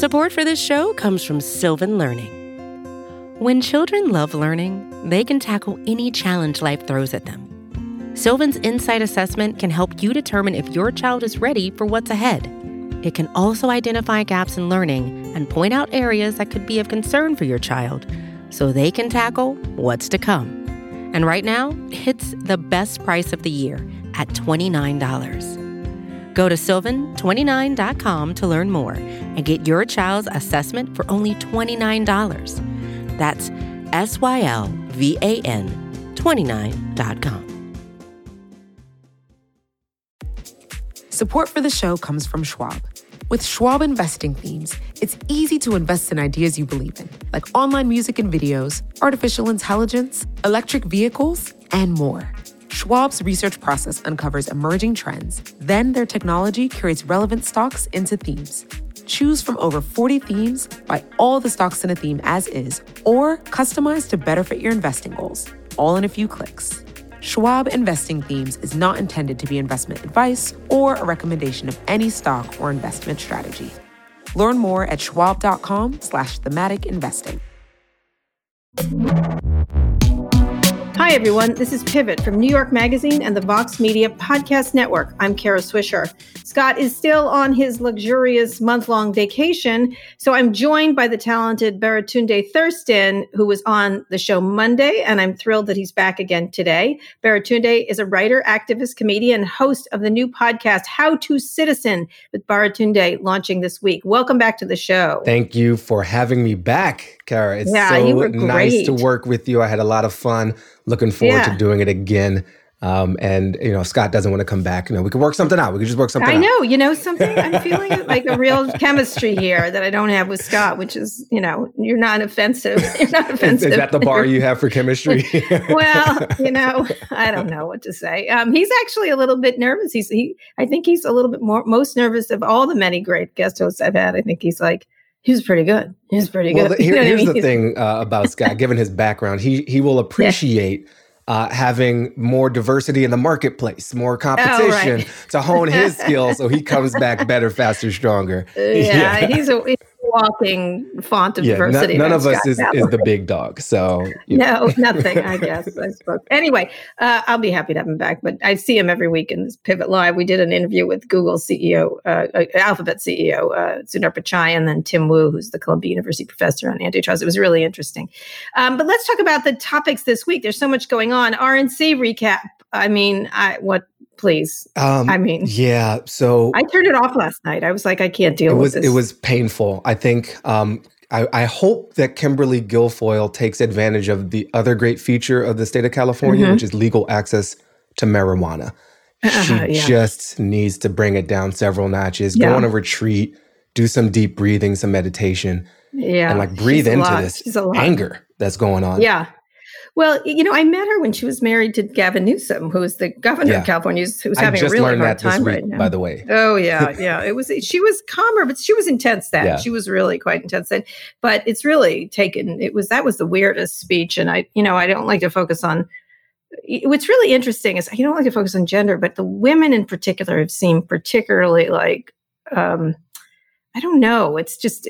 Support for this show comes from Sylvan Learning. When children love learning, they can tackle any challenge life throws at them. Sylvan's Insight Assessment can help you determine if your child is ready for what's ahead. It can also identify gaps in learning and point out areas that could be of concern for your child so they can tackle what's to come. And right now, it's the best price of the year at $29. Go to sylvan29.com to learn more and get your child's assessment for only $29. That's SYLVAN29.com. Support for the show comes from Schwab. With Schwab Investing Themes, it's easy to invest in ideas you believe in, like online music and videos, artificial intelligence, electric vehicles, and more. Schwab's research process uncovers emerging trends. Then their technology curates relevant stocks into themes. Choose from over 40 themes, buy all the stocks in a theme as is, or customize to better fit your investing goals, all in a few clicks. Schwab Investing Themes is not intended to be investment advice or a recommendation of any stock or investment strategy. Learn more at schwab.com/thematic investing. Hi, everyone. This is Pivot from New York Magazine and the Vox Media Podcast Network. I'm Kara Swisher. Scott is still on his luxurious month-long vacation, so I'm joined by the talented Baratunde Thurston, who was on the show Monday, and I'm thrilled that he's back again today. Baratunde is a writer, activist, comedian, and host of the new podcast, How to Citizen, with Baratunde launching this week. Welcome back to the show. Thank you for having me back, Kara. It's you were nice to great. work with you. I had a lot of fun. Looking forward to doing it again. And, Scott doesn't want to come back. We could work something out. We could just work something out. I know. Something? I'm feeling like a real chemistry here that I don't have with Scott, which is, you're not offensive. You're not offensive. Is that the bar you have for chemistry? Well, I don't know what to say. He's actually a little bit nervous. I think he's a little bit most nervous of all the many great guest hosts I've had. I think he's like, he was pretty good. Here's here's the thing about Scott. Given his background, he will appreciate having more diversity in the marketplace, more competition to hone his skills, so he comes back better, faster, stronger. He's a walking font of diversity. None of us is the big dog. So no, nothing. I guess I spoke. Anyway, I'll be happy to have him back. But I see him every week in this Pivot Live. We did an interview with Google CEO, Alphabet CEO, Sundar Pichai, and then Tim Wu, who's the Columbia University professor on antitrust. It was really interesting. But let's talk about the topics this week. There's so much going on. RNC recap. Please. So I turned it off last night. I was like, I can't deal with this. It was painful. I think I hope that Kimberly Guilfoyle takes advantage of the other great feature of the state of California, which is legal access to marijuana. She just needs to bring it down several notches, go on a retreat, do some deep breathing, some meditation, and breathe into this anger that's going on. Yeah. Well, I met her when she was married to Gavin Newsom, who is the governor of California, who's having a really hard time right now. By the way. Oh, yeah. She was calmer, but she was intense then. Yeah. She was really quite intense then. But it's really that was the weirdest speech. And I don't like to focus on, what's really interesting is I don't like to focus on gender, but the women in particular have seemed particularly I don't know. It's just,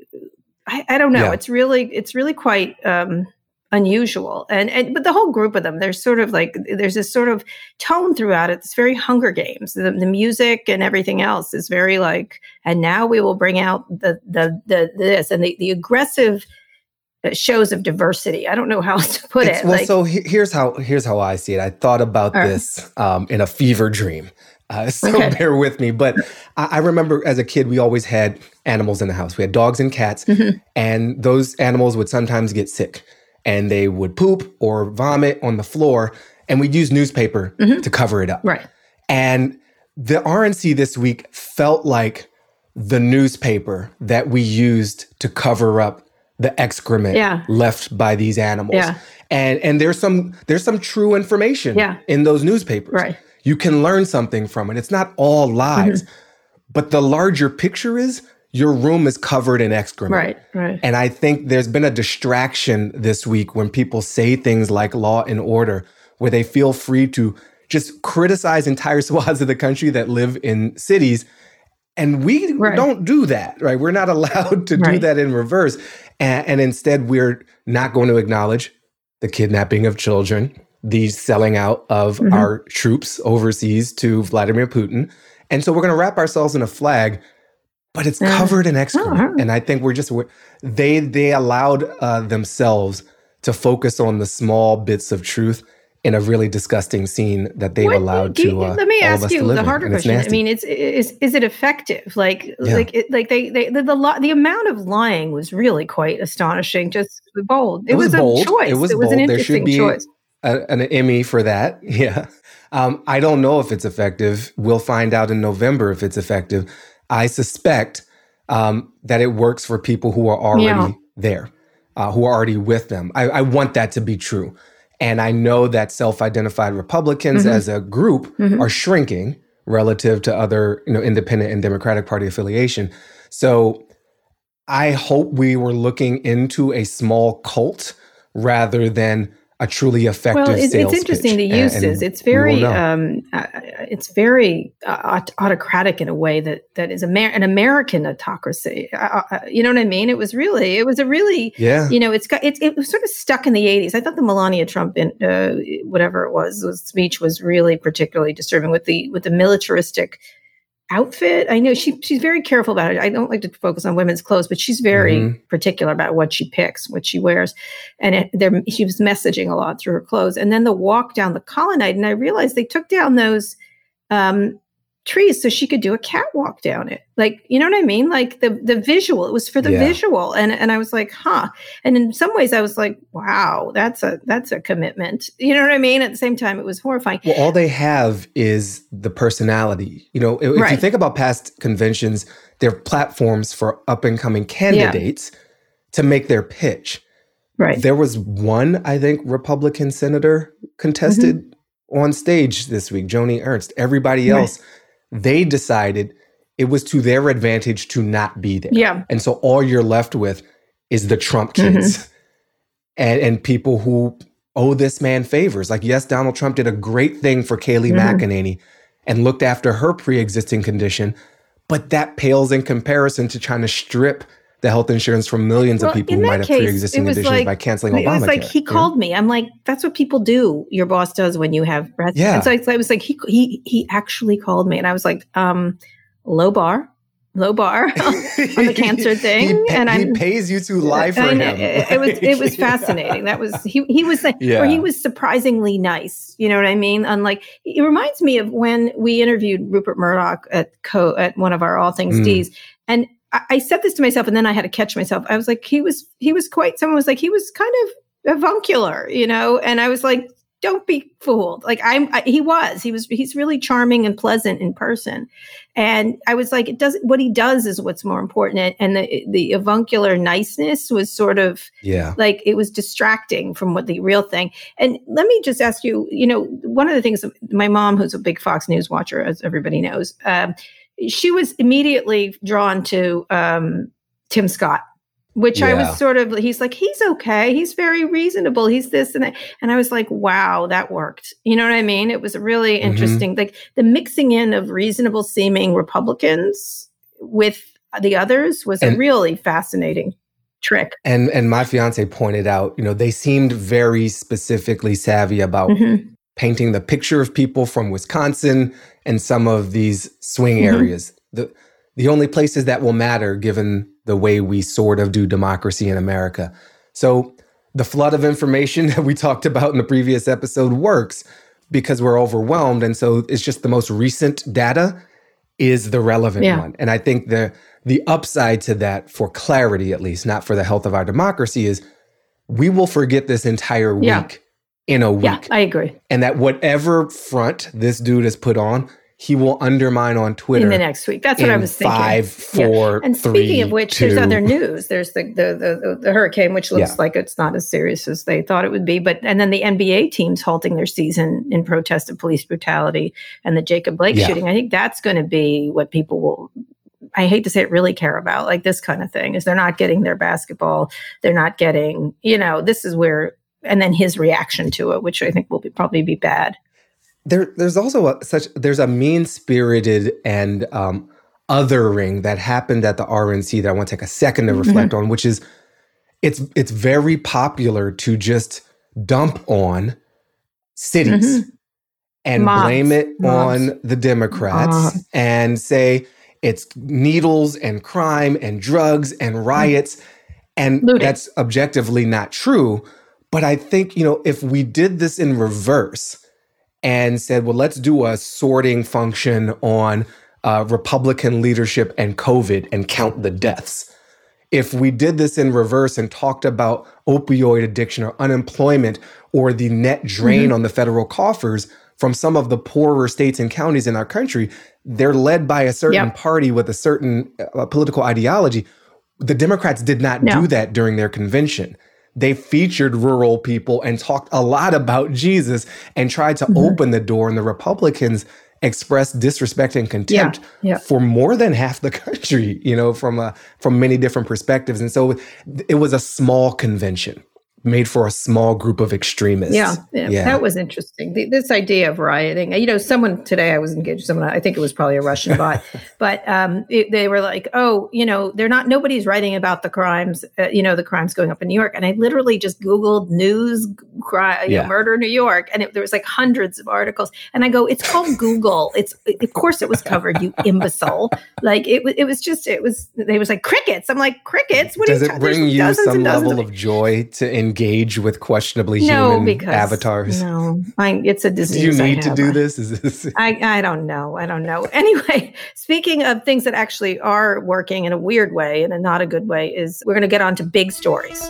I don't know. Yeah. It's really quite, unusual. But the whole group of them, there's sort of there's this sort of tone throughout it. It's very Hunger Games. The music and everything else is very and now we will bring out this and the aggressive shows of diversity. I don't know how else to put it. Well, so here's how I see it. I thought about this in a fever dream. Bear with me. But I remember as a kid, we always had animals in the house. We had dogs and cats, and those animals would sometimes get sick. And they would poop or vomit on the floor, and we'd use newspaper to cover it up. Right. And the RNC this week felt like the newspaper that we used to cover up the excrement left by these animals. Yeah. And there's some true information in those newspapers. Right. You can learn something from it. It's not all lies, but the larger picture is your room is covered in excrement. Right. And I think there's been a distraction this week when people say things like law and order, where they feel free to just criticize entire swaths of the country that live in cities And we don't do that, right? We're not allowed to do that in reverse. And instead, we're not going to acknowledge the kidnapping of children, the selling out of our troops overseas to Vladimir Putin. And so we're going to wrap ourselves in a flag, but it's covered in excrement. And I think they allowed themselves to focus on the small bits of truth in a really disgusting scene that they've allowed to. Let me ask you the harder question. I mean, is it effective? The amount of lying was really quite astonishing. Just bold. It was bold. A choice. It was bold. An interesting choice. An Emmy for that. Yeah. I don't know if it's effective. We'll find out in November if it's effective. I suspect that it works for people who are already there, who are already with them. I want that to be true. And I know that self-identified Republicans as a group are shrinking relative to other, independent and Democratic Party affiliation. So I hope we were looking into a small cult rather than a truly effective sales pitch. It's interesting, the uses. It's very autocratic in a way that is an American autocracy. You know what I mean? It was a really, it was sort of stuck in the 80s. I thought the Melania Trump, whatever it was speech was really particularly disturbing with the militaristic outfit. I know she's very careful about it. I don't like to focus on women's clothes, but she's very particular about what she picks, what she wears. And she was messaging a lot through her clothes. And then the walk down the Colonnade, and I realized they took down those trees so she could do a catwalk down it. Like, you know what I mean? Like the visual, it was for the visual. And I was like, huh. And in some ways I was like, wow, that's a commitment. You know what I mean? At the same time, it was horrifying. Well, all they have is the personality. If you think about past conventions, they're platforms for up and coming candidates to make their pitch. Right. There was one, I think, Republican senator contested on stage this week, Joni Ernst. Everybody else, they decided it was to their advantage to not be there. Yeah. And so all you're left with is the Trump kids and people who owe this man favors. Like, yes, Donald Trump did a great thing for Kayleigh McEnany and looked after her pre-existing condition, but that pales in comparison to trying to strip the health insurance from millions of people who might have pre-existing conditions by canceling Obamacare. It was like he called me. I'm like, that's what people do. Your boss does when you have breast. Yeah. And so I was like, he actually called me, and I was like, low bar on the cancer thing. He pays you to lie for him. It was fascinating. That was he was like, or he was surprisingly nice. You know what I mean? Unlike, it reminds me of when we interviewed Rupert Murdoch at one of our All Things D's, and I said this to myself, and then I had to catch myself. I was like, he was quite, someone was like, he was kind of avuncular, and I was like, don't be fooled. Like he's really charming and pleasant in person. And I was like, what he does is what's more important. And the avuncular niceness was sort of like, it was distracting from what the real thing. And let me just ask you, one of the things, my mom, who's a big Fox News watcher, as everybody knows, she was immediately drawn to Tim Scott, which I was sort of, he's like, he's okay. He's very reasonable. He's this and that. And I was like, wow, that worked. You know what I mean? It was really interesting. Like the mixing in of reasonable seeming Republicans with the others was a really fascinating trick. And my fiance pointed out, they seemed very specifically savvy about painting the picture of people from Wisconsin and some of these swing areas. The only places that will matter given the way we sort of do democracy in America. So the flood of information that we talked about in the previous episode works because we're overwhelmed. And so it's just the most recent data is the relevant one. And I think the upside to that, for clarity at least, not for the health of our democracy, is we will forget this entire week in a week. Yeah, I agree. And that whatever front this dude has put on, he will undermine on Twitter in the next week. That's what I was thinking. 5, 4, And speaking of which, 2. There's other news. There's the hurricane, which looks like it's not as serious as they thought it would be. And then the NBA teams halting their season in protest of police brutality and the Jacob Blake shooting. I think that's going to be what people will, I hate to say it, really care about. Like this kind of thing is they're not getting their basketball. They're not getting, this is where, and then his reaction to it, which I think will probably be bad. There's also there's a mean-spirited and othering that happened at the RNC that I want to take a second to reflect on, which is it's very popular to just dump on cities and blame it on the Democrats and say it's needles and crime and drugs and riots. And that's objectively not true. But I think, if we did this in reverse and said, well, let's do a sorting function on Republican leadership and COVID and count the deaths. If we did this in reverse and talked about opioid addiction or unemployment or the net drain on the federal coffers from some of the poorer states and counties in our country, they're led by a certain party with a certain political ideology. The Democrats did not do that during their convention. They featured rural people and talked a lot about Jesus and tried to open the door, and the Republicans expressed disrespect and contempt for more than half the country, from many different perspectives. And so it was a small convention made for a small group of extremists. Yeah. That was interesting. This idea of rioting, someone today, I was engaged with someone, I think it was probably a Russian bot, but they were like, nobody's writing about the crimes, the crimes going up in New York. And I literally just Googled news, murder in New York. And there was like hundreds of articles. And I go, it's called Google. Of course it was covered, you imbecile. Like they was like crickets. I'm like, crickets? What Does it bring you some level of joy to engage with questionably human avatars? No, it's a disease. Do you need to do this? Is this? I don't know. Anyway, speaking of things that actually are working in a weird way, in a not a good way, is we're going to get on to big stories.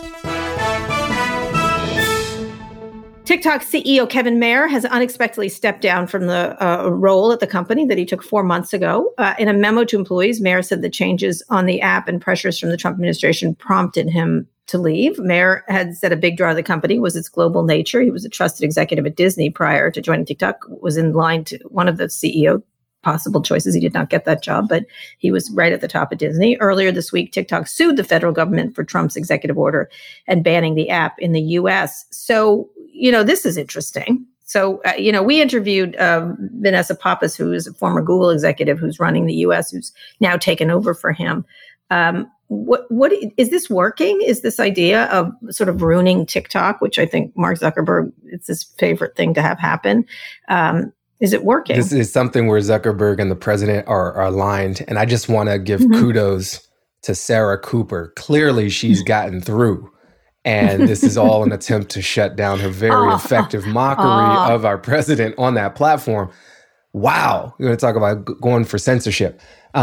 TikTok CEO Kevin Mayer has unexpectedly stepped down from the role at the company that he took 4 months ago. In a memo to employees, Mayer said the changes on the app and pressures from the Trump administration prompted him to leave. Mayer had said a big draw of the company was its global nature. He was a trusted executive at Disney prior to joining TikTok, was in line to one of the CEO possible choices. He did not get that job, but he was right at the top of Disney. Earlier this week, TikTok sued the federal government for Trump's executive order and banning the app in the U.S. So, this is interesting. So, we interviewed Vanessa Pappas, who is a former Google executive who's running the U.S., who's now taken over for him. What is this working? Is this idea of sort of ruining TikTok, which I think Mark Zuckerberg, it's his favorite thing to have happen. Is it working? This is something where Zuckerberg and the president are aligned. And I just want to give kudos to Sarah Cooper. Clearly, she's gotten through. And this is all an attempt to shut down her very effective mockery of our president on that platform. Wow. We're going to talk about going for censorship.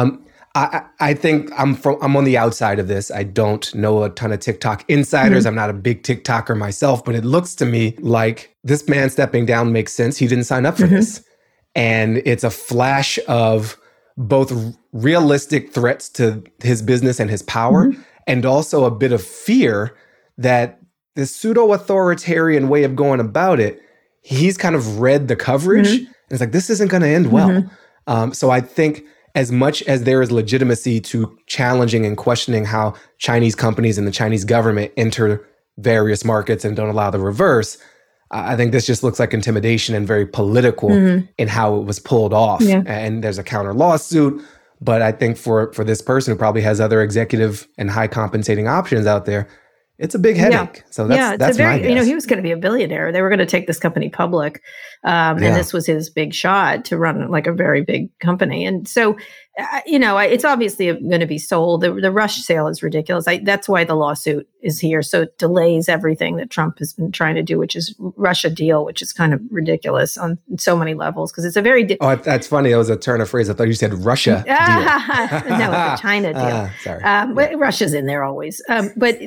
I think I'm on the outside of this. I don't know a ton of TikTok insiders. I'm not a big TikToker myself, but it looks to me like this man stepping down makes sense. He didn't sign up for this. And it's a flash of both realistic threats to his business and his power, and also a bit of fear that this pseudo-authoritarian way of going about it, he's kind of read the coverage. And it's like, this isn't going to end well. So I think as much as there is legitimacy to challenging and questioning how Chinese companies and the Chinese government enter various markets and don't allow the reverse, I think this just looks like intimidation and very political in how it was pulled off. And there's a counter lawsuit. But I think for this person who probably has other executive and high compensating options out there, it's a big headache. So that's my guess. He was going to be a billionaire. They were going to take this company public. And this was his big shot to run like a very big company. And so, it's obviously going to be sold. The rush sale is ridiculous. That's why the lawsuit is here. So it delays everything that Trump has been trying to do, which is Russia deal, which is kind of ridiculous on so many levels because it's a very... that's funny. That was a turn of phrase. I thought you said Russia deal. No, it's a China deal. Sorry. Russia's in there always. But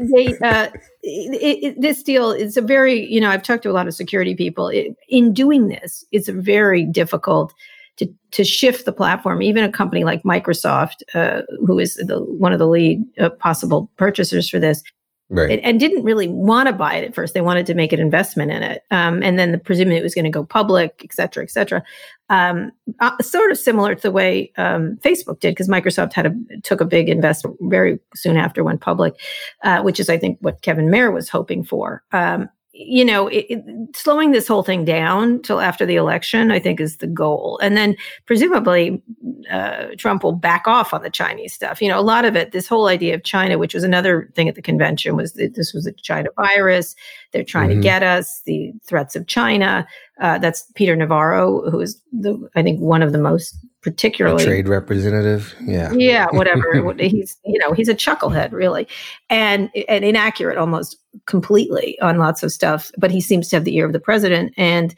this deal is a very, I've talked to a lot of security people. In doing this, it's very difficult to shift the platform. Even a company like Microsoft, who is one of the lead possible purchasers for this, and didn't really want to buy it at first. They wanted to make an investment in it. And then presumably it was going to go public, et cetera, et cetera. Sort of similar to the way Facebook did, because Microsoft took a big investment very soon after it went public, which is, I think, what Kevin Mayer was hoping for. slowing this whole thing down till after the election, I think, is the goal. And then presumably Trump will back off on the Chinese stuff. A lot of it, this whole idea of China, which was another thing at the convention, was that this was a China virus. They're trying to get us, the threats of China. That's Peter Navarro, who is, I think, one of the most particularly a trade representative. Yeah, whatever. He's a chucklehead, really, and inaccurate almost completely on lots of stuff. But he seems to have the ear of the president, and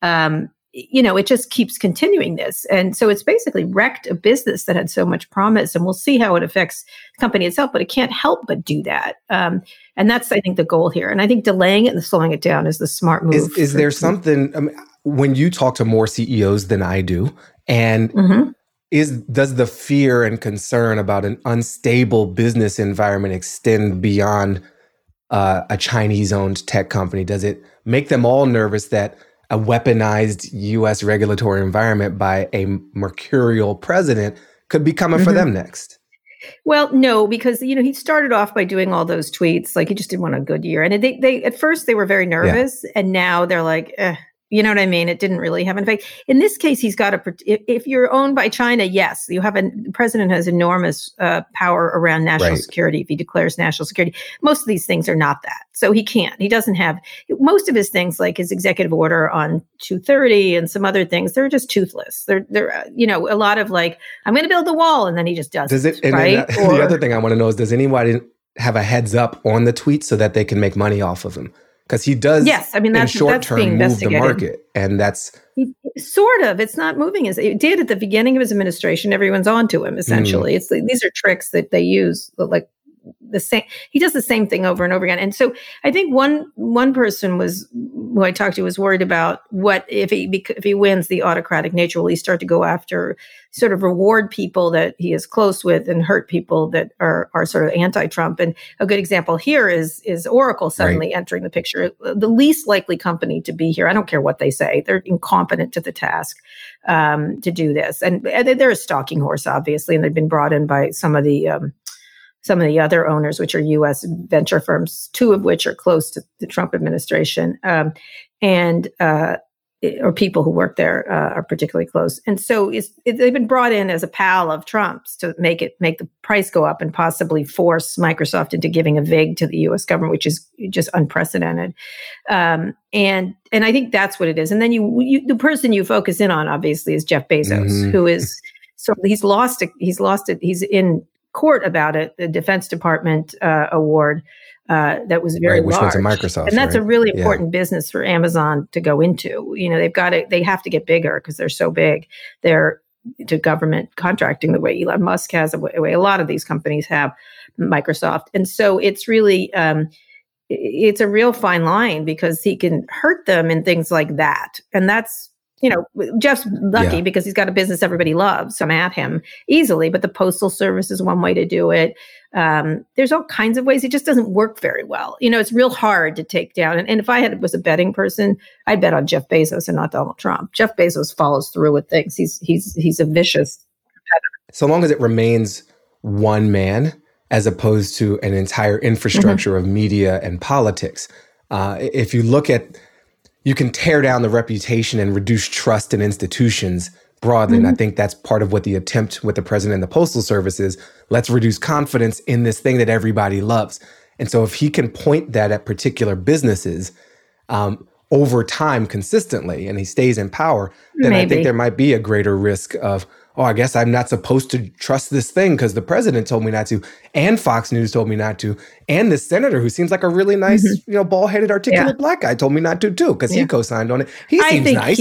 it just keeps continuing this. And so it's basically wrecked a business that had so much promise, and we'll see how it affects the company itself, but it can't help but do that. And that's, I think, the goal here. And I think delaying it and slowing it down is the smart move. Is there something, when you talk to more CEOs than I do, and does the fear and concern about an unstable business environment extend beyond a Chinese-owned tech company? Does it make them all nervous that a weaponized U.S. regulatory environment by a mercurial president could be coming for them next? Well, no, because, he started off by doing all those tweets, like he just didn't want a good year. And they at first they were very nervous, and now they're like, you know what I mean? It didn't really have an effect. In this case, he's got if you're owned by China, yes, the president has enormous power around national security if he declares national security. Most of these things are not that. So he doesn't have, most of his things, like his executive order on 230 and some other things, they're just toothless. They're a lot of like, I'm going to build a wall, and then he just does it. Right? The other thing I want to know is, does anybody have a heads up on the tweet so that they can make money off of him? Because he does, yes, I mean, that's short term move the market, and that's sort of. It's not moving as it did at the beginning of his administration. Everyone's on to him essentially. These are tricks that they use, like the same. He does the same thing over and over again. And so I think one person who I talked to was worried about what if he wins, the autocratic nature. Will he start to go after, sort of reward people that he is close with and hurt people that are sort of anti-Trump? And a good example here is Oracle suddenly entering the picture, the least likely company to be here. I don't care what they say; they're incompetent to the task to do this. And they're a stalking horse, obviously, and they've been brought in by some of the other owners, which are U.S. venture firms, two of which are close to the Trump administration, or people who work there are particularly close. And so they've been brought in as a pal of Trump's to make the price go up and possibly force Microsoft into giving a VIG to the U.S. government, which is just unprecedented. And I think that's what it is. And then the person you focus in on, obviously, is Jeff Bezos, who is he's lost it. He's in court about it, the Defense Department award that was very large, which went to Microsoft, and that's a really important business for Amazon to go into. They have to get bigger because they're so big. They're to government contracting the way Elon Musk has, the way a lot of these companies have, Microsoft, and so it's really it's a real fine line because he can hurt them in things like that, and that's. Jeff's lucky because he's got a business everybody loves. So I'm at him easily, but the Postal Service is one way to do it. There's all kinds of ways. It just doesn't work very well. It's real hard to take down. And if I was a betting person, I'd bet on Jeff Bezos and not Donald Trump. Jeff Bezos follows through with things. He's a vicious competitor. So long as it remains one man, as opposed to an entire infrastructure of media and politics. If you look at, you can tear down the reputation and reduce trust in institutions broadly. And I think that's part of what the attempt with the president and the Postal Service is. Let's reduce confidence in this thing that everybody loves. And so if he can point that at particular businesses over time consistently, and he stays in power, then I think there might be a greater risk of, I guess I'm not supposed to trust this thing because the president told me not to, and Fox News told me not to, and this senator who seems like a really nice, bald-headed, articulate black guy told me not to too because he co-signed on it. He seems nice.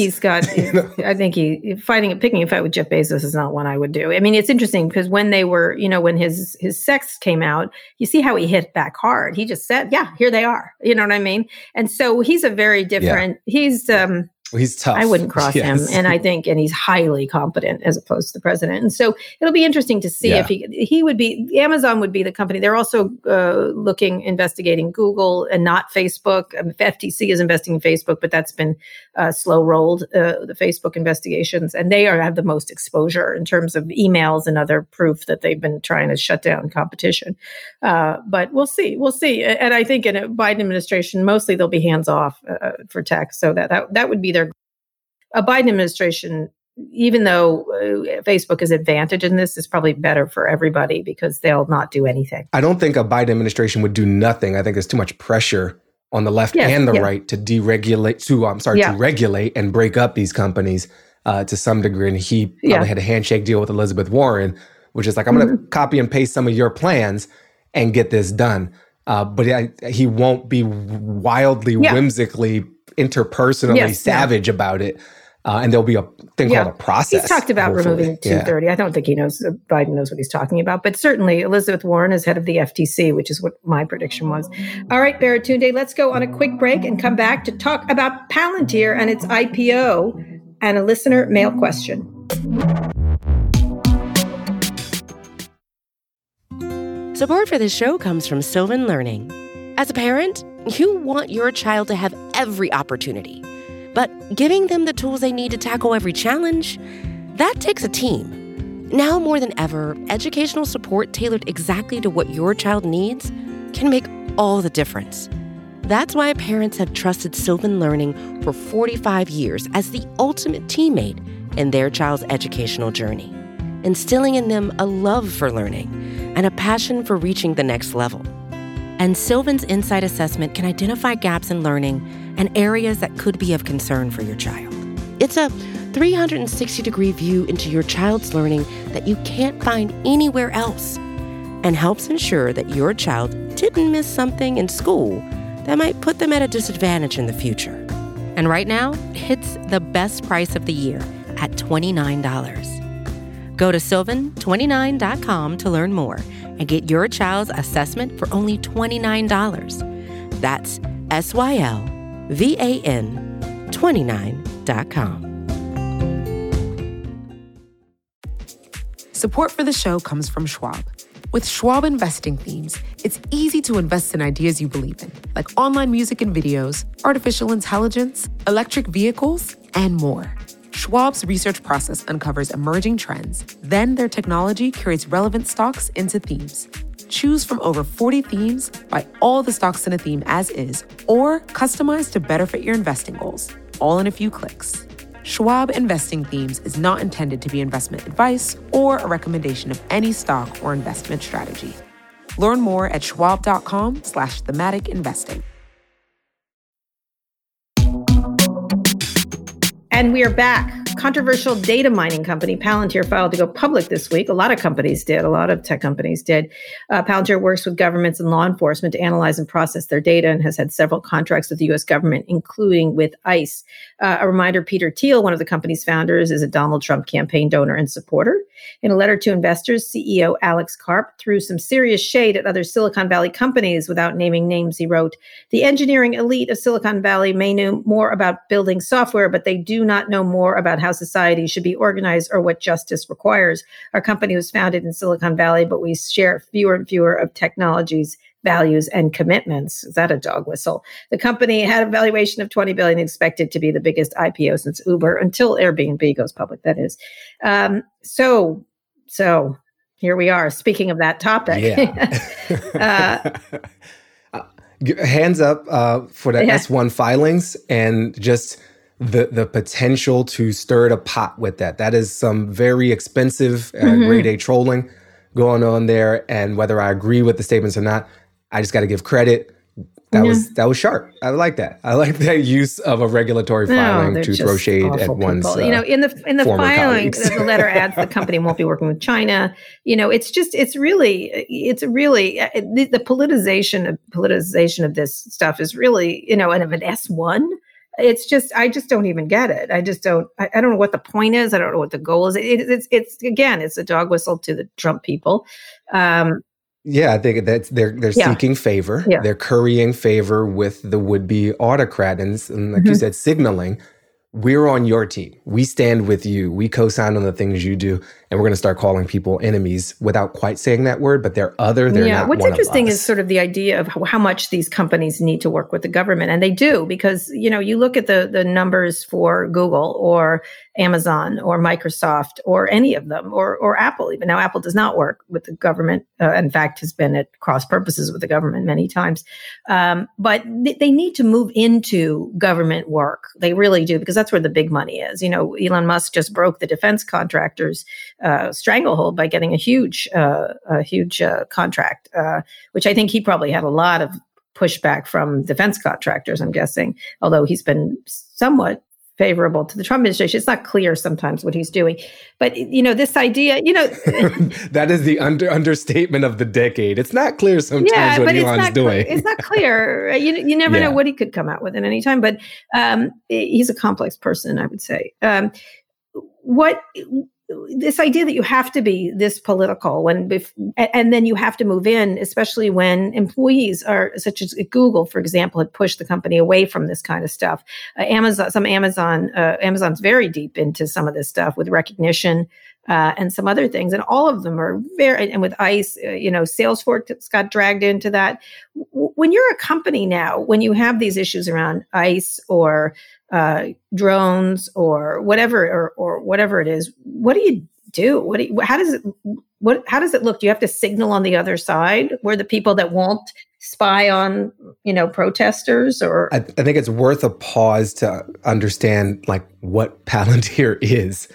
I think picking a fight with Jeff Bezos is not one I would do. I mean, it's interesting because when they were, when his sex came out, you see how he hit back hard. He just said, "Yeah, here they are." You know what I mean? And so he's a very different. He's He's tough. I wouldn't cross him. And I think, and he's highly competent as opposed to the president. And so it'll be interesting to see if he would be, Amazon would be the company. They're also investigating Google and not Facebook. FTC is investing in Facebook, but that's been slow rolled, the Facebook investigations. And they have the most exposure in terms of emails and other proof that they've been trying to shut down competition. But we'll see. We'll see. And I think in a Biden administration, mostly they'll be hands off for tech. So that would be a Biden administration, even though Facebook is advantaged in this, is probably better for everybody because they'll not do anything. I don't think a Biden administration would do nothing. I think there's too much pressure on the left and the right to to regulate and break up these companies to some degree. And he probably had a handshake deal with Elizabeth Warren, which is like, I'm going to copy and paste some of your plans and get this done. But he won't be wildly, whimsically, interpersonally savage about it. And there'll be a thing called a process. He's talked about removing 230. I don't think Biden knows what he's talking about. But certainly Elizabeth Warren is head of the FTC, which is what my prediction was. All right, Baratunde, let's go on a quick break and come back to talk about Palantir and its IPO and a listener mail question. Support for this show comes from Sylvan Learning. As a parent, you want your child to have every opportunity. But giving them the tools they need to tackle every challenge, that takes a team. Now more than ever, educational support tailored exactly to what your child needs can make all the difference. That's why parents have trusted Sylvan Learning for 45 years as the ultimate teammate in their child's educational journey, instilling in them a love for learning and a passion for reaching the next level. And Sylvan's Insight Assessment can identify gaps in learning and areas that could be of concern for your child. It's a 360-degree view into your child's learning that you can't find anywhere else, and helps ensure that your child didn't miss something in school that might put them at a disadvantage in the future. And right now, it's the best price of the year at $29. Go to sylvan29.com to learn more and get your child's assessment for only $29. That's SYLVAN29.com. Support for the show comes from Schwab. With Schwab Investing Themes, it's easy to invest in ideas you believe in, like online music and videos, artificial intelligence, electric vehicles, and more. Schwab's research process uncovers emerging trends. Then their technology curates relevant stocks into themes. Choose from over 40 themes, buy all the stocks in a theme as is, or customize to better fit your investing goals, all in a few clicks. Schwab Investing Themes is not intended to be investment advice or a recommendation of any stock or investment strategy. Learn more at schwab.com/thematic investing. And we are back. Controversial data mining company Palantir filed to go public this week. A lot of companies did. A lot of tech companies did. Palantir works with governments and law enforcement to analyze and process their data and has had several contracts with the U.S. government, including with ICE. A reminder, Peter Thiel, one of the company's founders, is a Donald Trump campaign donor and supporter. In a letter to investors, CEO Alex Karp threw some serious shade at other Silicon Valley companies without naming names. He wrote, "The engineering elite of Silicon Valley may know more about building software, but they do not know more about how society should be organized or what justice requires. Our company was founded in Silicon Valley, but we share fewer and fewer of technology's values and commitments." Is that a dog whistle? The company had a valuation of $20 billion, expected to be the biggest IPO since Uber, until Airbnb goes public, that is. So here we are, speaking of that topic. Yeah. Hands up for the S1 filings and just the potential to stir the pot with that. That is some very expensive grade A trolling going on there. And whether I agree with the statements or not, I just got to give credit. That was sharp. I like that. I like that use of a regulatory filing to throw shade at one's in the filing, the letter adds the company won't be working with China. It's really the politicization of this stuff is really, and of an S1. It's just, I just don't even get it. I don't know what the point is. I don't know what the goal is. It's a dog whistle to the Trump people. Yeah, I think that's they're seeking favor. Yeah. They're currying favor with the would-be autocrat, and like you said, signaling we're on your team. We stand with you. We co-sign on the things you do. And we're going to start calling people enemies without quite saying that word, but they're other. They're not what's one interesting of us. is sort of the idea of how much these companies need to work with the government. And they do, because, you look at the numbers for Google or Amazon or Microsoft or any of them, or Apple even. Now, Apple does not work with the government. In fact, has been at cross purposes with the government many times. But they need to move into government work. They really do, because that's where the big money is. Elon Musk just broke the defense contractors' stranglehold by getting a huge contract, which I think he probably had a lot of pushback from defense contractors, I'm guessing, although he's been somewhat favorable to the Trump administration. It's not clear sometimes what he's doing. But, this idea, that is the understatement of the decade. It's not clear sometimes what Elon's doing. It's not clear. You never know what he could come out with at any time. But he's a complex person, I would say. This idea that you have to be this political and then you have to move in, especially when employees are, such as Google, for example, had pushed the company away from this kind of stuff. Amazon's very deep into some of this stuff with recognition and some other things, and all of them are and with ICE, Salesforce got dragged into that. When you're a company now, when you have these issues around ICE or drones or whatever, or whatever it is, what do you do? How does it look? Do you have to signal on the other side where the people that won't spy on, protesters? Or I think it's worth a pause to understand what Palantir is.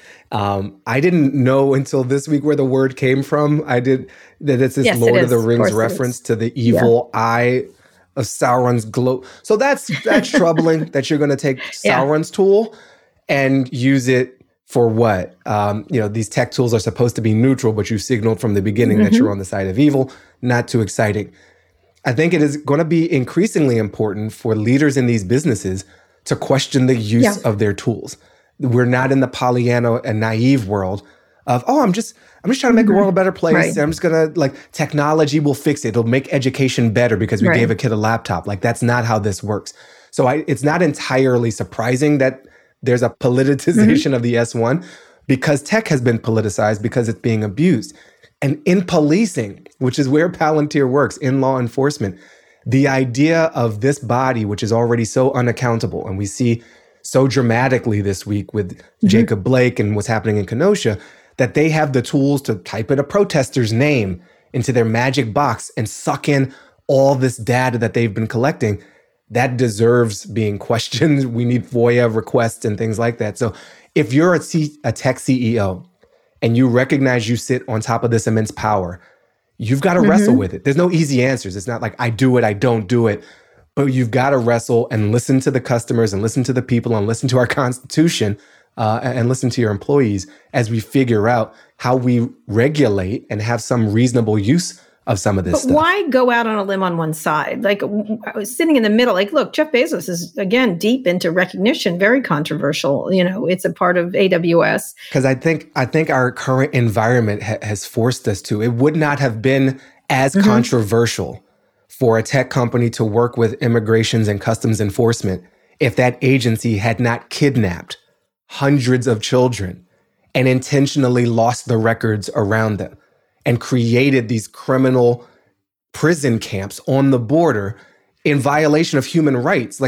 I didn't know until this week where the word came from. That it's this Lord of the Rings reference to the evil eye of Sauron's glow. So that's troubling that you're going to take Sauron's tool and use it for what? These tech tools are supposed to be neutral, but you signaled from the beginning that you're on the side of evil. Not too exciting. I think it is going to be increasingly important for leaders in these businesses to question the use of their tools. We're not in the Pollyanna and naive world of, I'm just trying to make the world a better place. Right. I'm just going to technology will fix it. It'll make education better because we gave a kid a laptop. That's not how this works. So it's not entirely surprising that there's a politicization of the S1 because tech has been politicized because it's being abused. And in policing, which is where Palantir works, in law enforcement, the idea of this body, which is already so unaccountable, and we see so dramatically this week with Jacob Blake and what's happening in Kenosha, that they have the tools to type in a protester's name into their magic box and suck in all this data that they've been collecting. That deserves being questioned. We need FOIA requests and things like that. So if you're a tech CEO and you recognize you sit on top of this immense power, you've got to wrestle with it. There's no easy answers. It's not like I do it, I don't do it. But you've got to wrestle and listen to the customers and listen to the people and listen to our Constitution and listen to your employees as we figure out how we regulate and have some reasonable use of some of this stuff. Why go out on a limb on one side? I was sitting in the middle, look, Jeff Bezos is, again, deep into recognition, very controversial. It's a part of AWS. Because I think our current environment has forced us to. It would not have been as controversial for a tech company to work with immigrations and customs enforcement if that agency had not kidnapped hundreds of children and intentionally lost the records around them and created these criminal prison camps on the border in violation of human rights.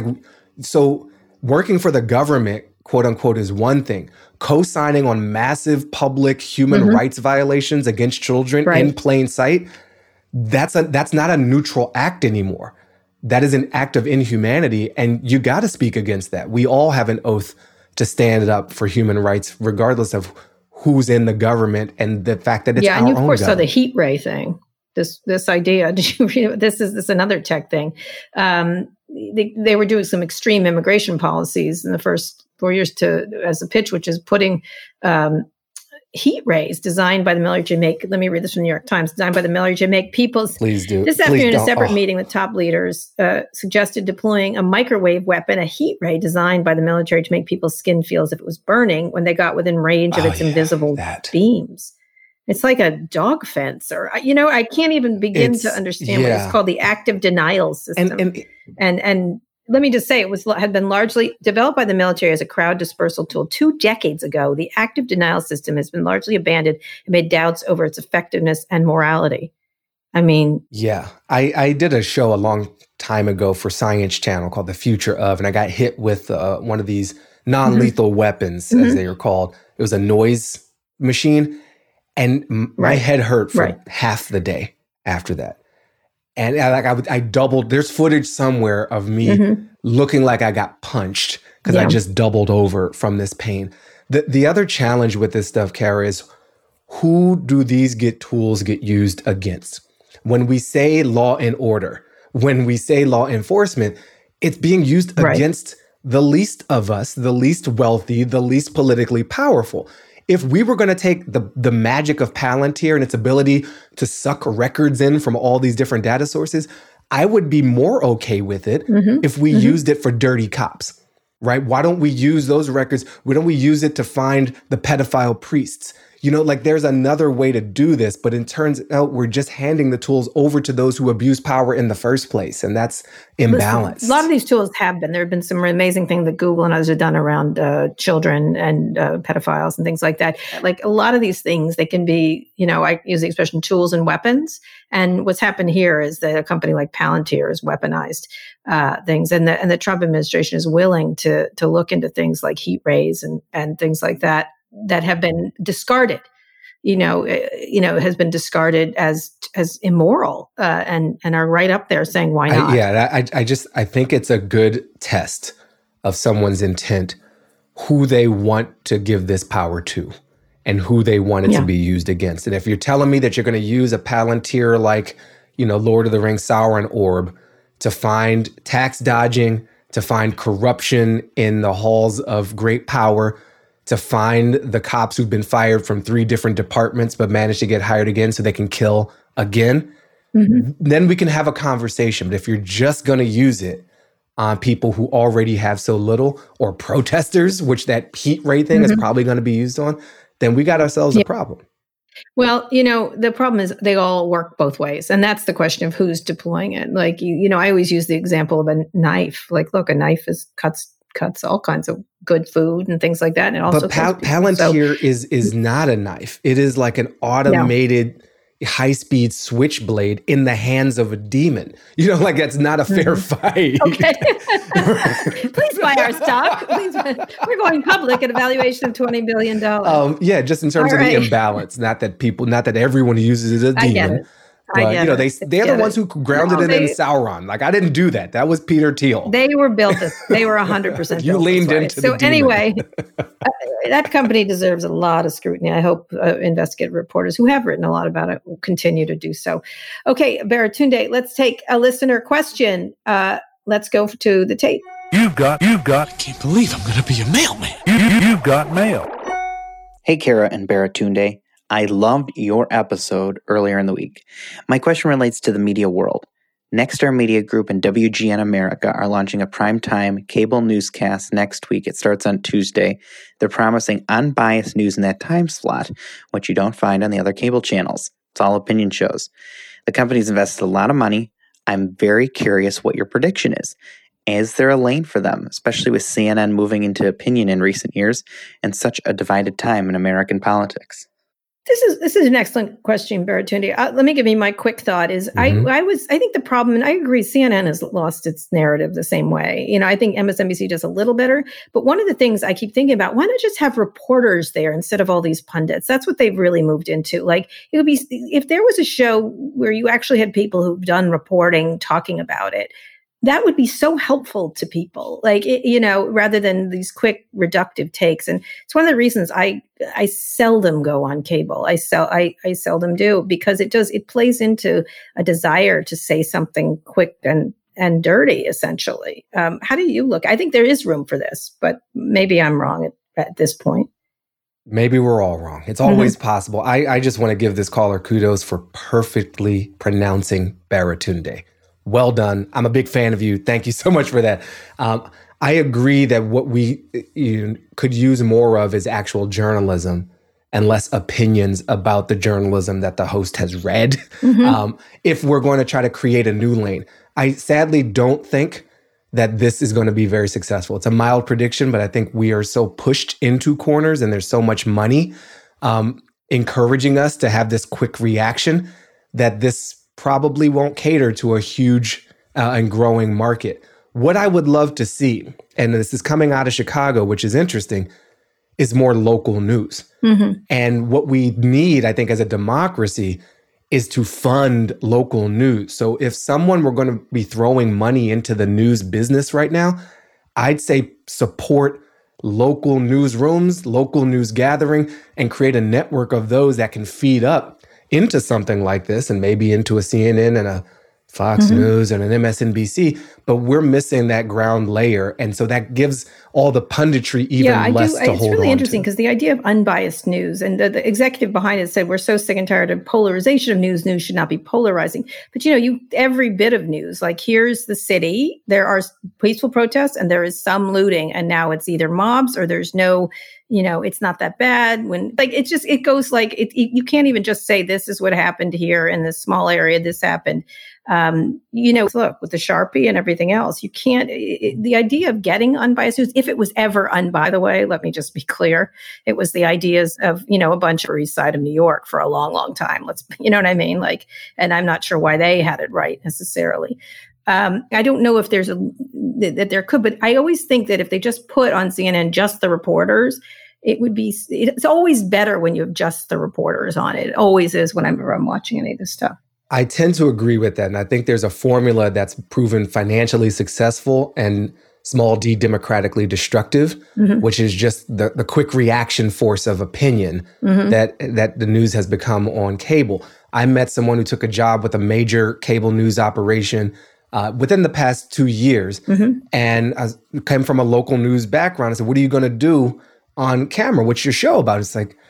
So working for the government, quote unquote, is one thing. Co-signing on massive public human rights violations against children in plain sight, that's not a neutral act anymore. That is an act of inhumanity, and you got to speak against that. We all have an oath to stand up for human rights, regardless of who's in the government and the fact that it's our own government. Yeah, and you, of course, saw the heat ray thing. This idea. Did you read it? This is another tech thing. They were doing some extreme immigration policies in the first 4 years as a pitch, which is putting heat rays designed by the military let me read this from the New York Times, designed by the military make people's. Please do. This afternoon, a separate meeting with top leaders suggested deploying a microwave weapon, a heat ray designed by the military to make people's skin feel as if it was burning when they got within range of its invisible beams. It's like a dog fence, or I can't even begin to understand what it's called, the active denial system. And let me just say, had been largely developed by the military as a crowd dispersal tool 2 decades ago. The active denial system has been largely abandoned amid doubts over its effectiveness and morality. I mean, yeah, I did a show a long time ago for Science Channel called The Future Of, and I got hit with one of these non-lethal weapons, as they are called. It was a noise machine, and my head hurt for half the day after that. And I doubled. There's footage somewhere of me looking like I got punched because I just doubled over from this pain. The other challenge with this stuff, Kara, is who do these tools get used against? When we say law and order, when we say law enforcement, it's being used against the least of us, the least wealthy, the least politically powerful. If we were going to take the magic of Palantir and its ability to suck records in from all these different data sources, I would be more okay with it if we used it for dirty cops, right? Why don't we use those records? Why don't we use it to find the pedophile priests? You know, like there's another way to do this, but it turns out we're just handing the tools over to those who abuse power in the first place. And that's imbalanced. Listen, a lot of these tools have been. There have been some amazing things that Google and others have done around children and pedophiles and things like that. Like a lot of these things, they can be, you know, I use the expression tools and weapons. And what's happened here is that a company like Palantir has weaponized things. And the Trump administration is willing to look into things like heat rays and things like that have been discarded, has been discarded as immoral, and are right up there saying, why not? I think it's a good test of someone's intent, who they want to give this power to and who they want it to be used against. And if you're telling me that you're going to use a Palantir like, Lord of the Rings Sauron orb to find tax dodging, to find corruption in the halls of great power, to find the cops who've been fired from 3 different departments but managed to get hired again so they can kill again, then we can have a conversation. But if you're just going to use it on people who already have so little, or protesters, which that heat ray thing is probably going to be used on, then we got ourselves a problem. Well, the problem is they all work both ways. And that's the question of who's deploying it. Like, I always use the example of a knife. Like, look, a knife cuts all kinds of good food and things like that. And it also Palantir is not a knife. It is like an automated high-speed switchblade in the hands of a demon. That's not a fair fight. Okay. Please buy our stock. Please, we're going public at a valuation of $20 billion. Just in terms of the imbalance. Not that everyone who uses it is a demon. But, they're the ones who grounded it in Sauron. Like, I didn't do that. That was Peter Thiel. They were 100% You leaned into the demon. So anyway, that company deserves a lot of scrutiny. I hope investigative reporters who have written a lot about it will continue to do so. Okay, Baratunde, let's take a listener question. Let's go to the tape. You've got. I can't believe I'm going to be a mailman. You've got mail. Hey, Kara and Baratunde. I loved your episode earlier in the week. My question relates to the media world. Nexstar Media Group and WGN America are launching a primetime cable newscast next week. It starts on Tuesday. They're promising unbiased news in that time slot, which you don't find on the other cable channels. It's all opinion shows. The company's invested a lot of money. I'm very curious what your prediction is. Is there a lane for them, especially with CNN moving into opinion in recent years and such a divided time in American politics? This is an excellent question, Baratunde. Let me give you my quick thought. I think the problem, and I agree, CNN has lost its narrative the same way. I think MSNBC does a little better. But one of the things I keep thinking about, why not just have reporters there instead of all these pundits? That's what they've really moved into. Like, it would be, if there was a show where you actually had people who've done reporting talking about it, that would be so helpful to people, rather than these quick reductive takes. And it's one of the reasons I seldom go on cable. I seldom do, because it plays into a desire to say something quick and dirty, essentially. How do you look? I think there is room for this, but maybe I'm wrong at this point. Maybe we're all wrong. It's always possible. I just want to give this caller kudos for perfectly pronouncing Baratunde. Well done. I'm a big fan of you. Thank you so much for that. I agree that what we could use more of is actual journalism and less opinions about the journalism that the host has read. If we're going to try to create a new lane, I sadly don't think that this is going to be very successful. It's a mild prediction, but I think we are so pushed into corners and there's so much money encouraging us to have this quick reaction that this probably won't cater to a huge and growing market. What I would love to see, and this is coming out of Chicago, which is interesting, is more local news. Mm-hmm. And what we need, I think, as a democracy is to fund local news. So if someone were going to be throwing money into the news business right now, I'd say support local newsrooms, local news gathering, and create a network of those that can feed up into something like this and maybe into a CNN and a Fox News and an MSNBC, but we're missing that ground layer. And so that gives all the punditry even less to hold on to. It's really interesting because the idea of unbiased news, and the executive behind it said, we're so sick and tired of polarization of news. News should not be polarizing. But, every bit of news, like here's the city, there are peaceful protests and there is some looting. And now it's either mobs or there's no, it's not that bad. When it goes like, you can't even just say this is what happened here in this small area, this happened. Look, with the Sharpie and everything else, you can't, the idea of getting unbiased news, if it was ever by the way, let me just be clear, it was the ideas of, a bunch of East Side of New York for a long, long time. You know what I mean? And I'm not sure why they had it right necessarily. I don't know if that there could, but I always think that if they just put on CNN just the reporters, it's always better when you have just the reporters on it. It always is whenever I'm watching any of this stuff. I tend to agree with that. And I think there's a formula that's proven financially successful and small d democratically destructive, which is just the quick reaction force of opinion that the news has become on cable. I met someone who took a job with a major cable news operation within the past 2 years. And I came from a local news background. I said, what are you going to do on camera? What's your show about? It's like,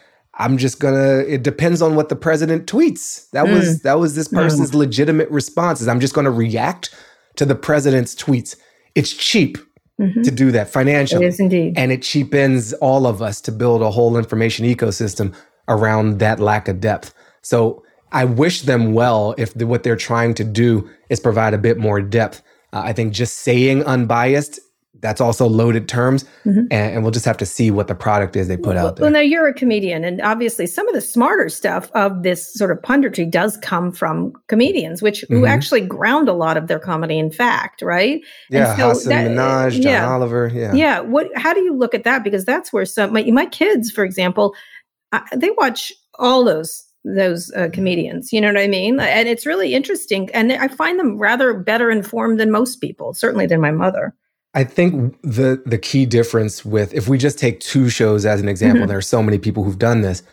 it depends on what the president tweets. That was this person's legitimate response, is I'm just going to react to the president's tweets. It's cheap to do that financially. It is indeed. And it cheapens all of us to build a whole information ecosystem around that lack of depth. So I wish them well if what they're trying to do is provide a bit more depth. I think just saying unbiased, that's also loaded terms, and we'll just have to see what the product is they put out there. Well, now you're a comedian, and obviously some of the smarter stuff of this sort of punditry does come from comedians, who actually ground a lot of their comedy in fact, right? Yeah, and so Hassan Minhaj, John Oliver, Yeah, how do you look at that? Because that's where my kids, for example, they watch all those comedians, you know what I mean? And it's really interesting, and I find them rather better informed than most people, certainly than my mother. I think the key difference with, if we just take two shows as an example, there are so many people who've done this.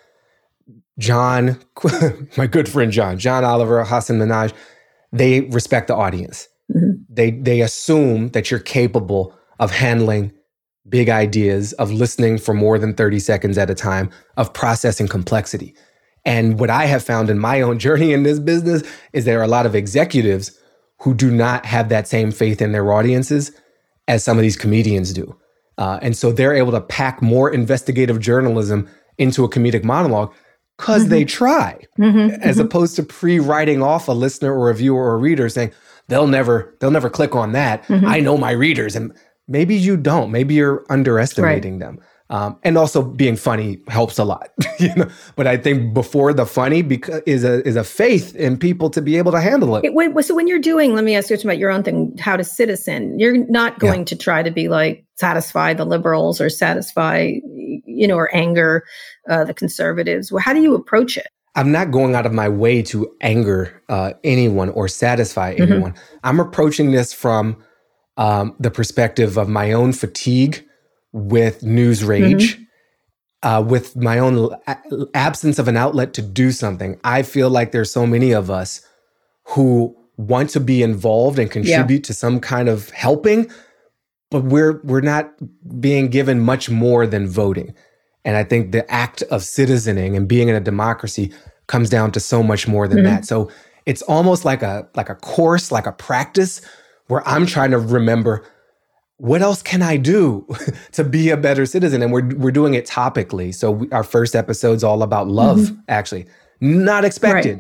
John, my good friend John Oliver, Hassan Minhaj, they respect the audience. They assume that you're capable of handling big ideas, of listening for more than 30 seconds at a time, of processing complexity. And what I have found in my own journey in this business is there are a lot of executives who do not have that same faith in their audiences as some of these comedians do. And so they're able to pack more investigative journalism into a comedic monologue because they try, as opposed to pre-writing off a listener or a viewer or a reader saying, they'll never click on that. I know my readers. And maybe you don't. Maybe you're underestimating them. And also being funny helps a lot, But I think before the funny is a faith in people to be able to handle it. So when you're doing, let me ask you about your own thing, how to citizen, you're not going to try to be like satisfy the liberals or satisfy, or anger the conservatives. Well, how do you approach it? I'm not going out of my way to anger anyone or satisfy anyone. I'm approaching this from the perspective of my own fatigue with news rage, with my own absence of an outlet to do something. I feel like there's so many of us who want to be involved and contribute to some kind of helping, but we're not being given much more than voting. And I think the act of citizening and being in a democracy comes down to so much more than that. So it's almost like a course, like a practice where I'm trying to remember, what else can I do to be a better citizen? And we're doing it topically. So our first episode's all about love, actually. Not expected. Right.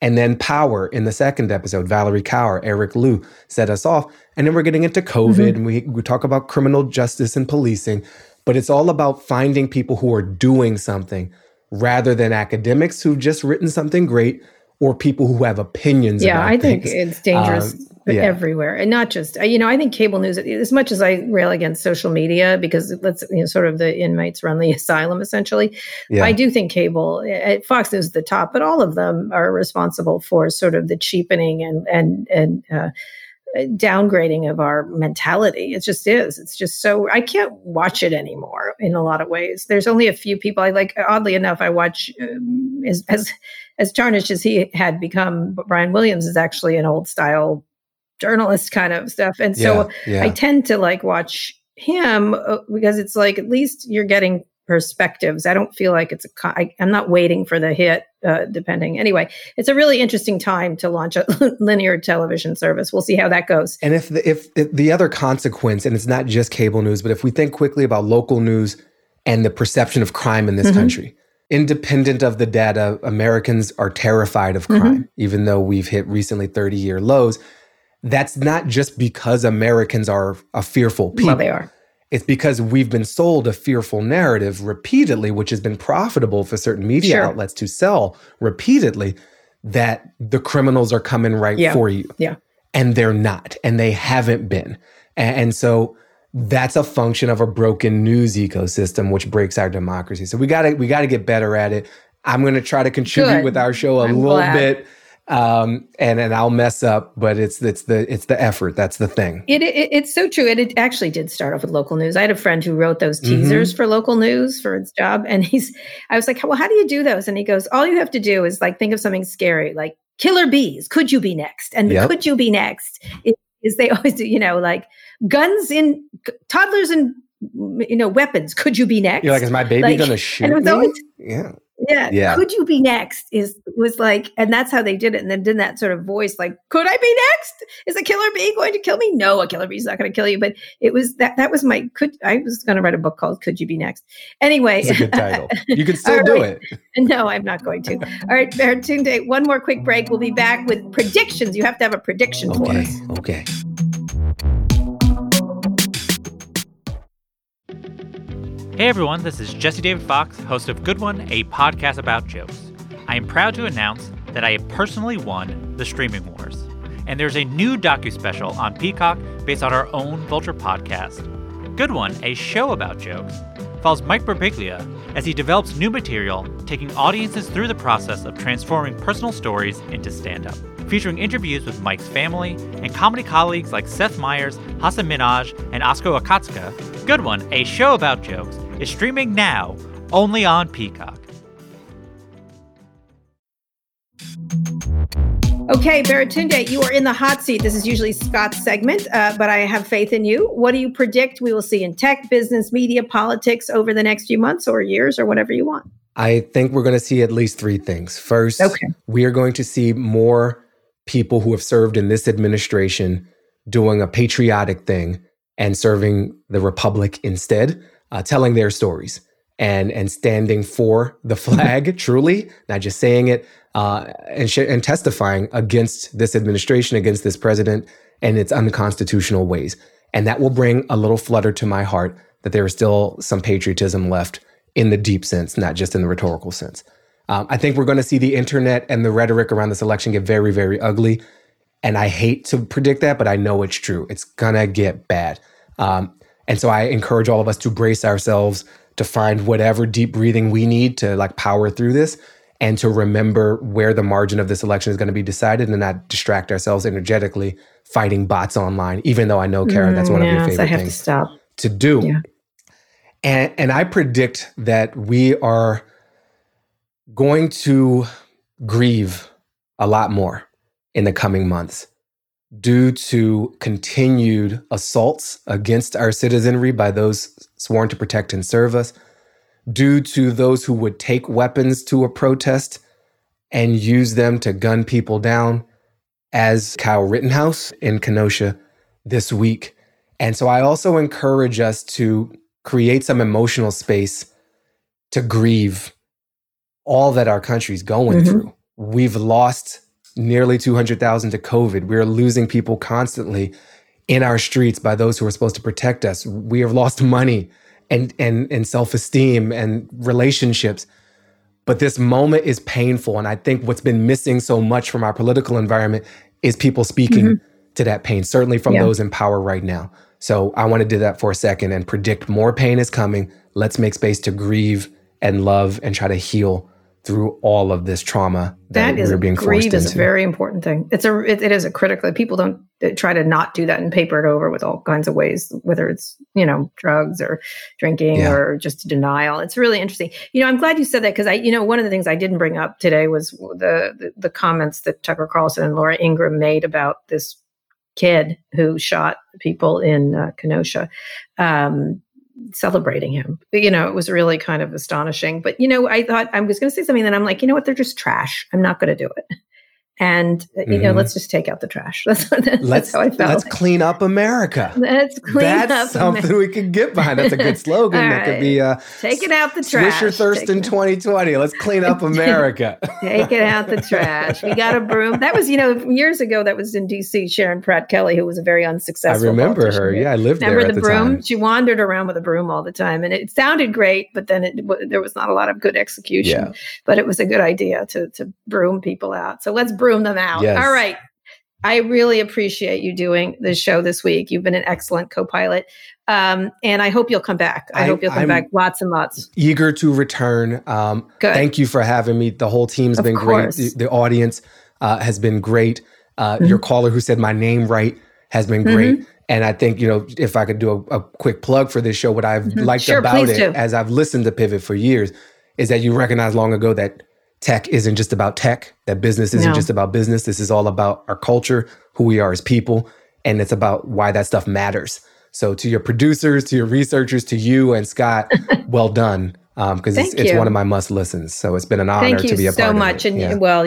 And then Power in the second episode, Valerie Kaur, Eric Liu set us off. And then we're getting into COVID and we talk about criminal justice and policing, but it's all about finding people who are doing something rather than academics who've just written something great or people who have opinions about I think things. it's dangerous everywhere. And not just, I think cable news, as much as I rail against social media, because sort of the inmates run the asylum, essentially. I do think cable, Fox News is the top, but all of them are responsible for sort of the cheapening and downgrading of our mentality. It just is. It's just so, I can't watch it anymore in a lot of ways. There's only a few people I like. Oddly enough, I watch, as tarnished as he had become, Brian Williams is actually an old style journalist kind of stuff. And so I tend to like watch him because it's like, at least you're getting perspectives. I don't feel like it's I'm not waiting for the hit, depending. Anyway, it's a really interesting time to launch a linear television service. We'll see how that goes. And if the other consequence, and it's not just cable news, but if we think quickly about local news and the perception of crime in this country, independent of the data, Americans are terrified of crime, even though we've hit recently 30-year lows. That's not just because Americans are a fearful people. Well, they are. It's because we've been sold a fearful narrative repeatedly, which has been profitable for certain media outlets to sell repeatedly, that the criminals are coming for you. Yeah. And they're not, and they haven't been. And so that's a function of a broken news ecosystem, which breaks our democracy. So we gotta get better at it. I'm going to try to contribute with our show a little bit. And I'll mess up, but it's the effort. That's the thing. It's so true. It actually did start off with local news. I had a friend who wrote those teasers for local news for his job. And I was like, well, how do you do those? And he goes, all you have to do is like, think of something scary, like killer bees. Could you be next? And the could you be next is they always do, like guns in toddlers and, weapons. Could you be next? You're like, is my baby going to shoot me? Yeah. Could you be next? Was like, and that's how they did it. And then did that sort of voice, like, could I be next? Is a killer bee going to kill me? No, a killer bee is not going to kill you. But it was that was I was going to write a book called Could You Be Next? Anyway. It's a good title. You can still do it. No, I'm not going to. All right, Baratunde, one more quick break. We'll be back with predictions. You have to have a prediction for us. Okay. Hey everyone, this is Jesse David Fox, host of Good One, a podcast about jokes. I am proud to announce that I have personally won the Streaming Wars. And there's a new docu-special on Peacock based on our own Vulture podcast. Good One, a show about jokes, follows Mike Birbiglia as he develops new material, taking audiences through the process of transforming personal stories into stand-up. Featuring interviews with Mike's family and comedy colleagues like Seth Meyers, Hasan Minhaj, and Asko Akatsuka, Good One, a show about jokes, is streaming now only on Peacock. Okay, Baratunde, you are in the hot seat. This is usually Scott's segment, but I have faith in you. What do you predict we will see in tech, business, media, politics over the next few months or years or whatever you want? I think we're going to see at least three things. First, we are going to see more people who have served in this administration doing a patriotic thing and serving the republic instead, telling their stories and standing for the flag, truly, not just saying it, and testifying against this administration, against this president and its unconstitutional ways. And that will bring a little flutter to my heart that there is still some patriotism left in the deep sense, not just in the rhetorical sense. I think we're going to see the internet and the rhetoric around this election get very, very ugly. And I hate to predict that, but I know it's true. It's going to get bad. And so I encourage all of us to brace ourselves to find whatever deep breathing we need to like power through this and to remember where the margin of this election is going to be decided and not distract ourselves energetically fighting bots online, even though I know, Kara, that's one of your favorite things to do. Yeah. And I predict that we are going to grieve a lot more in the coming months due to continued assaults against our citizenry by those sworn to protect and serve us, due to those who would take weapons to a protest and use them to gun people down, as Kyle Rittenhouse in Kenosha this week. And so I also encourage us to create some emotional space to grieve all that our country's going through. We've lost nearly 200,000 to COVID. We're losing people constantly in our streets by those who are supposed to protect us. We have lost money and self-esteem and relationships. But this moment is painful. And I think what's been missing so much from our political environment is people speaking to that pain, certainly from those in power right now. So I want to do that for a second and predict more pain is coming. Let's make space to grieve and love and try to heal through all of this trauma that we're being forced into. Grieve is a very important thing. It is a critical. People don't try to not do that and paper it over with all kinds of ways, whether it's, drugs or drinking or just denial. It's really interesting. I'm glad you said that because one of the things I didn't bring up today was the comments that Tucker Carlson and Laura Ingraham made about this kid who shot people in Kenosha. Celebrating him. It was really kind of astonishing. But, I thought I was going to say something, then I'm like, you know what? They're just trash. I'm not going to do it. And, let's just take out the trash. That's how I felt. Let's clean up America. That's something we can get behind. That's a good slogan. Right. That could be taking out the trash. Swisher thirst in 2020. Let's clean up America. Taking out the trash. We got a broom. That was, years ago, that was in DC, Sharon Pratt Kelly, who was a very unsuccessful I remember her. Yeah, I lived there at the broom? time. She wandered around with a broom all the time. And it sounded great, but then there was not a lot of good execution. Yeah. But it was a good idea to broom people out. So let's broom them out. Yes. All right. I really appreciate you doing this show this week. You've been an excellent co-pilot. And I hope you'll come back. I hope you'll come back lots and lots. Eager to return. Good. Thank you for having me. The whole team's been great. The audience has been great. Your caller who said my name right has been great. And I think, if I could do a quick plug for this show, what I've liked about it, as I've listened to Pivot for years, is that you recognized long ago that tech isn't just about tech, that business isn't just about business. This is all about our culture, who we are as people, and it's about why that stuff matters. So to your producers, to your researchers, to you and Scott, well done, because it's one of my must listens. So it's been an honor to be a part of it. Thank you so much. And well,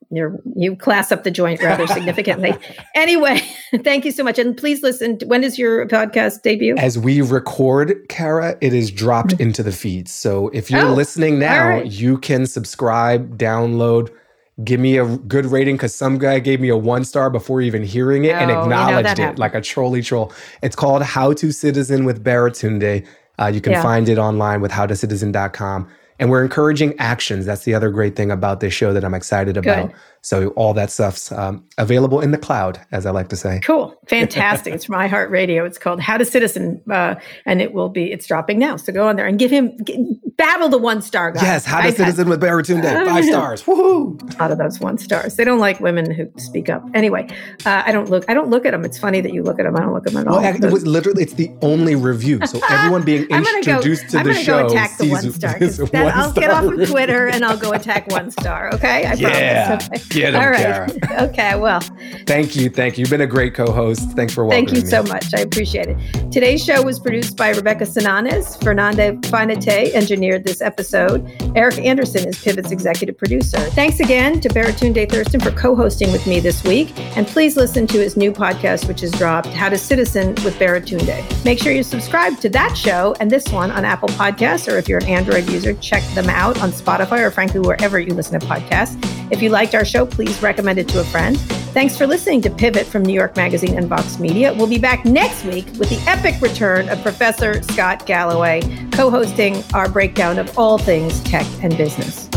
you class up the joint rather significantly. Anyway, thank you so much. And please listen. When does your podcast debut? As we record, Kara, it is dropped into the feeds. So if you're listening now, you can subscribe, download, give me a good rating, because some guy gave me a 1-star before even hearing it and acknowledged it like a trolly troll. It's called How to Citizen with Baratunde. You can find it online with howtocitizen.com. And we're encouraging actions. That's the other great thing about this show that I'm excited about. Good. So all that stuff's available in the cloud, as I like to say. Cool. Fantastic. It's from iHeartRadio. It's called How to Citizen. And it's dropping now. So go on there and battle the 1-star guy. Yes. How to Citizen with Baratunde. 5 stars. Woohoo. Out of those 1 stars. They don't like women who speak up. Anyway, I don't look at them. It's funny that you look at them. I don't look at them at all. It was literally, it's the only review. So everyone being introduced to the show. I'm going to go attack the 1-star. I'll get off of Twitter and I'll go attack 1-star. Okay? I promise. Okay. Get him, all right. Kara. Okay, well. Thank you. You've been a great co-host. Thanks for welcoming me. Thank you so much. I appreciate it. Today's show was produced by Rebecca Sananes. Fernanda Fanate engineered this episode. Eric Anderson is Pivot's executive producer. Thanks again to Baratunde Thurston for co-hosting with me this week. And please listen to his new podcast, which is dropped, How to Citizen with Baratunde. Make sure you subscribe to that show and this one on Apple Podcasts, or if you're an Android user, check them out on Spotify or frankly, wherever you listen to podcasts. If you liked our show, please recommend it to a friend. Thanks for listening to Pivot from New York Magazine and Vox Media. We'll be back next week with the epic return of Professor Scott Galloway, co-hosting our breakdown of all things tech and business.